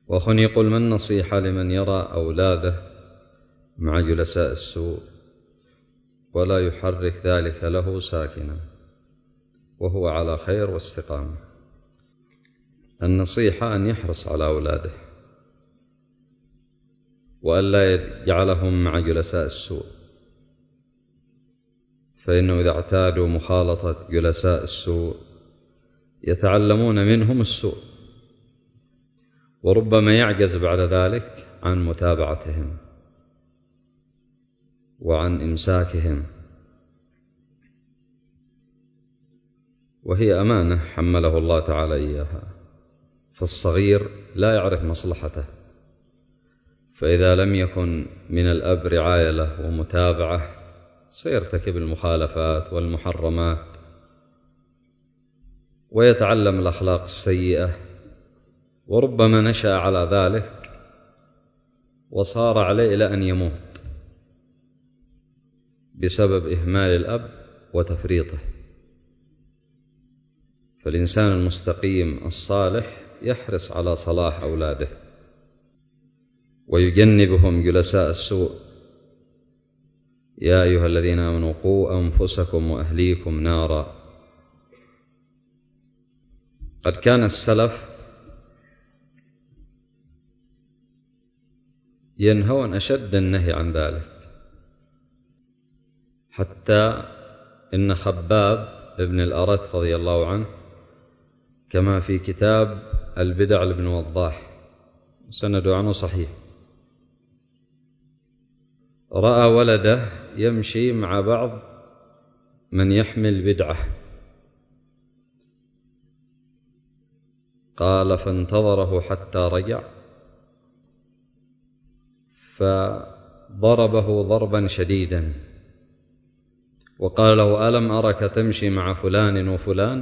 وأخ يقول: ما النصيحة لمن يرى أولاده مع جلساء السوء ولا يحرك ذلك له ساكنا وهو على خير واستقامة؟ النصيحة أن يحرص على أولاده وألا يجعلهم مع جلساء السوء، فإنه إذا اعتادوا مخالطة جلساء السوء يتعلمون منهم السوء، وربما يعجز بعد ذلك عن متابعتهم وعن إمساكهم، وهي أمانة حمله الله تعالى إياها. فالصغير لا يعرف مصلحته، فإذا لم يكن من الأب رعاية له ومتابعة سيرتكب المخالفات والمحرمات ويتعلم الأخلاق السيئة، وربما نشأ على ذلك وصار عليه إلى أن يموت بسبب إهمال الأب وتفريطه. فالإنسان المستقيم الصالح يحرص على صلاح أولاده ويجنبهم جلساء السوء. يا أيها الذين آمنوا قوا أنفسكم وأهليكم نارا. قد كان السلف ينهون أشد النهي عن ذلك، حتى إن خباب ابن الأرت رضي الله عنه كما في كتاب البدع لابن وضاح سند عنه صحيح، رأى ولده يمشي مع بعض من يحمل بدعة، قال: فانتظره حتى رجع فضربه ضربا شديدا وقال له: ألم أرك تمشي مع فلان وفلان؟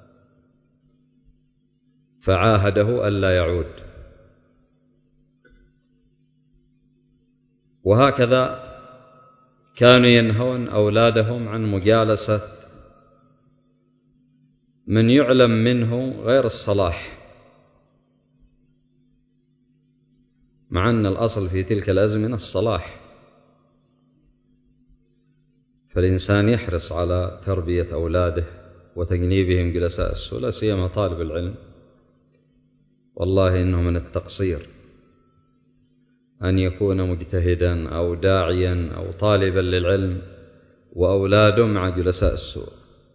فعاهده ألا يعود. وهكذا كانوا ينهون أولادهم عن مجالسة من يعلم منه غير الصلاح، مع أن الأصل في تلك الأزمنة الصلاح. فالإنسان يحرص على تربية أولاده وتجنيبهم جلساء السوء، لا سيما طالب العلم. والله إنه من التقصير أن يكون مجتهدا أو داعيا أو طالبا للعلم وأولاده مع جلساء السوء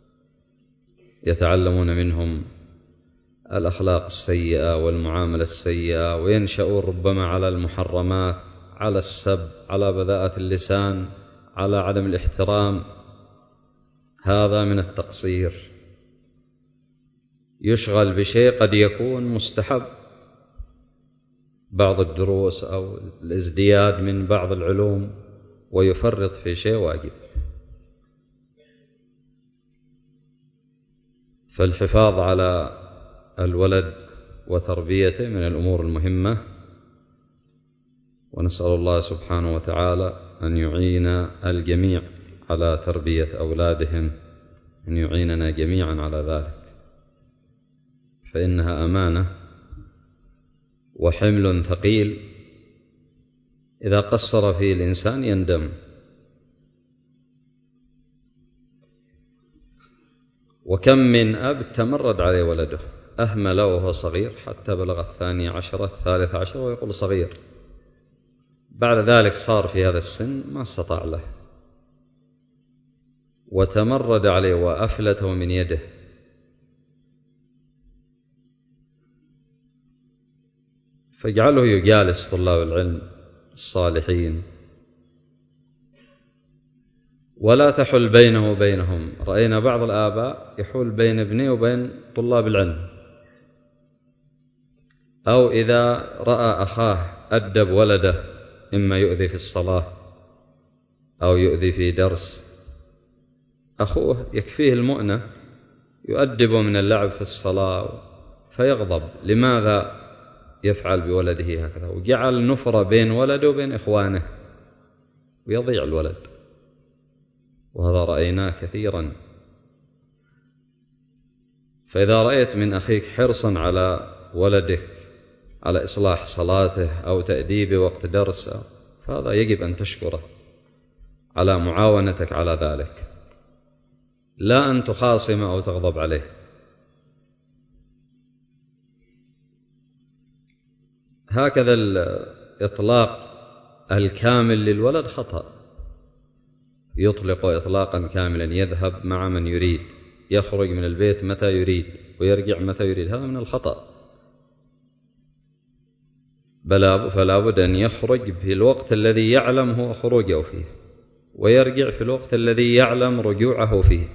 يتعلمون منهم الأخلاق السيئة والمعاملة السيئة، وينشأون ربما على المحرمات، على السب، على بذاءة اللسان، على عدم الاحترام. هذا من التقصير. يشغل بشيء قد يكون مستحب، بعض الدروس أو الازدياد من بعض العلوم، ويفرط في شيء واجب. فالحفاظ على الولد وتربيته من الأمور المهمة، ونسأل الله سبحانه وتعالى أن يعين الجميع على تربية أولادهم، أن يعيننا جميعا على ذلك، فإنها أمانة وحمل ثقيل إذا قصر فيه الإنسان يندم. وكم من أب تمرد عليه ولده، أهمله وهو صغير حتى بلغ 12 13 ويقول صغير، بعد ذلك صار في هذا السن ما استطاع له وتمرد عليه وأفلته من يده. فاجعله يجالس طلاب العلم الصالحين، ولا تحل بينه وبينهم. رأينا بعض الآباء يحول بين ابنه وبين طلاب العلم، أو إذا رأى أخاه أدب ولده، إما يؤذي في الصلاة أو يؤذي في درس، أخوه يكفيه المؤنة يؤدبه من اللعب في الصلاة فيغضب. لماذا يفعل بولده هكذا؟ وجعل نفرة بين ولده وبين إخوانه ويضيع الولد، وهذا رأيناه كثيرا. فإذا رأيت من أخيك حرصا على ولدك على إصلاح صلاته أو تأديب وقت درس، فهذا يجب أن تشكره على معاونتك على ذلك، لا أن تخاصم أو تغضب عليه. هكذا الإطلاق الكامل للولد خطأ، يطلق إطلاقا كاملا، يذهب مع من يريد، يخرج من البيت متى يريد ويرجع متى يريد، هذا من الخطأ. فلا بد أن يخرج في الوقت الذي يعلم هو خروجه فيه، ويرجع في الوقت الذي يعلم رجوعه فيه،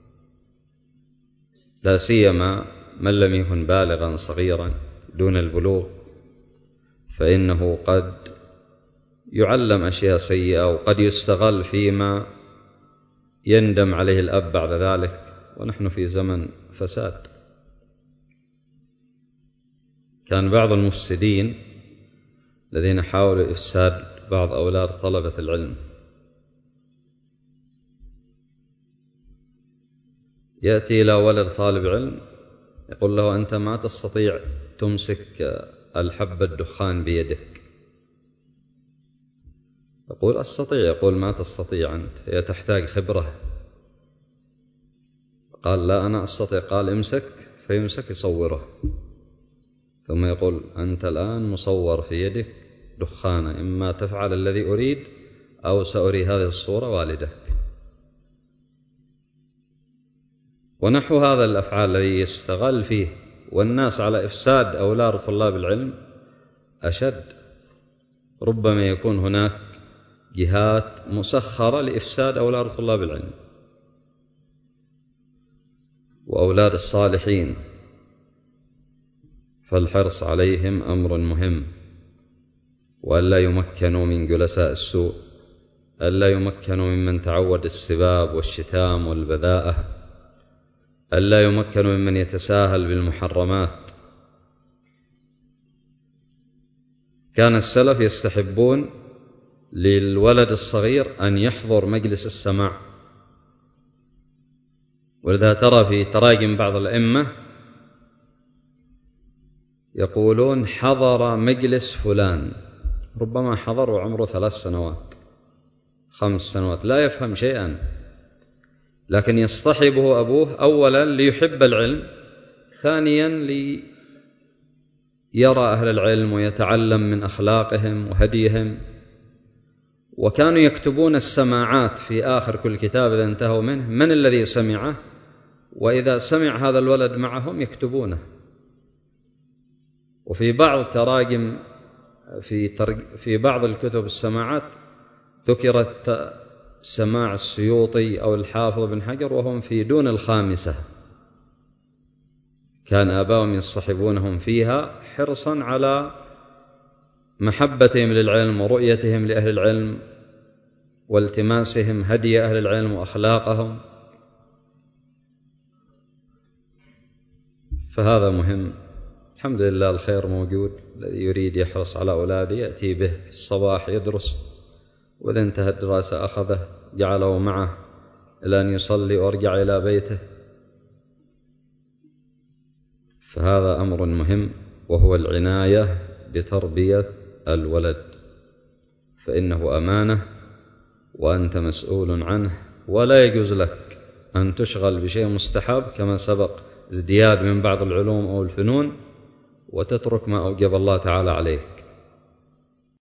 لا سيما من لم يكن بالغا صغيرا دون البلوغ، فإنه قد يعلم أشياء سيئة وقد يستغل فيما يندم عليه الأب بعد ذلك، ونحن في زمن فساد. كان بعض المفسدين الذين حاولوا إفساد بعض أولاد طلبة العلم يأتي إلى ولد طالب علم يقول له: أنت ما تستطيع تمسك الحب الدخان بيدك. يقول: أستطيع. يقول: ما تستطيع أنت، هي تحتاج خبرة. قال: لا، أنا أستطيع. قال: امسك. فيمسك يصوره، ثم يقول: أنت الآن مصور في يدك دخانة، إما تفعل الذي أريد أو سأري هذه الصورة والدك. ونحو هذا الأفعال الذي يستغل فيه، والناس على إفساد أولاد طلاب العلم أشد. ربما يكون هناك جهات مسخرة لإفساد أولاد طلاب العلم وأولاد الصالحين، فالحرص عليهم أمر مهم، وألا يمكنوا من جلساء السوء، ألا يمكنوا ممن تعود السباب والشتام والبذاءة، ألا يمكنوا ممن يتساهل بالمحرمات. كان السلف يستحبون للولد الصغير أن يحضر مجلس السماع، ولذا ترى في تراجم بعض الأئمة يقولون: حضر مجلس فلان، ربما حضر وعمره 3 سنوات 5 سنوات، لا يفهم شيئا، لكن يصطحبه أبوه أولا ليحب العلم، ثانيا ليرى أهل العلم ويتعلم من أخلاقهم وهديهم. وكانوا يكتبون السماعات في آخر كل كتاب إذا انتهوا منه من الذي سمعه، وإذا سمع هذا الولد معهم يكتبونه. وفي بعض تراجم في بعض الكتب السماعات ذكرت سماع السيوطي أو الحافظ بن حجر وهم في دون 5، كان آباؤهم يصطحبونهم فيها حرصا على محبتهم للعلم ورؤيتهم لأهل العلم والتماسهم هدي أهل العلم وأخلاقهم. فهذا مهم. الحمد لله الخير موجود، الذي يريد يحرص على أولاده يأتي به في الصباح يدرس، وإذا انتهى الدراسة أخذه جعله معه إلى أن يصلي وارجع إلى بيته. فهذا أمر مهم، وهو العناية بتربية الولد، فإنه أمانة وأنت مسؤول عنه، ولا يجوز لك أن تشغل بشيء مستحب كما سبق، ازدياد من بعض العلوم أو الفنون، وتترك ما أوجب الله تعالى عليك.